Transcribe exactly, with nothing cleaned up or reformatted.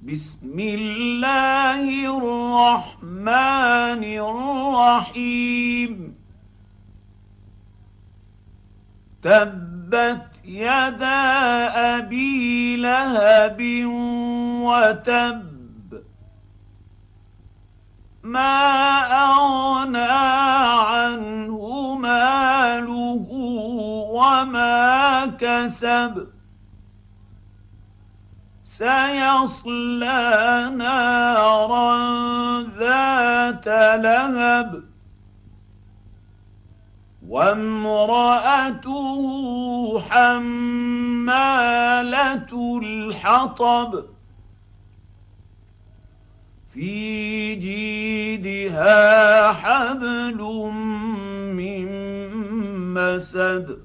بسم الله الرحمن الرحيم. تبت يدا أبي لهب وتب، ما أغنى عنه ماله وما كسب، سيصلى نارا ذات لهب، وامرأته حمالة الحطب، في جيدها حبل من مسد.